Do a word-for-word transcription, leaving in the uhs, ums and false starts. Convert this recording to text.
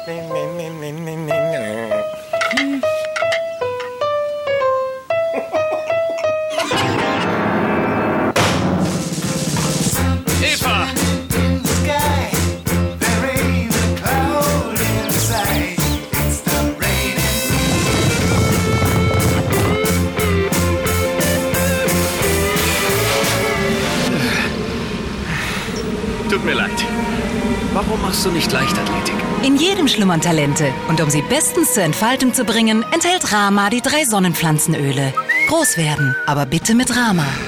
Eva! Tut mir leid. Warum machst du nicht Leichtathletik? In jedem schlummern Talente. Und um sie bestens zur Entfaltung zu bringen, enthält Rama die drei Sonnenpflanzenöle. Groß werden, aber bitte mit Rama.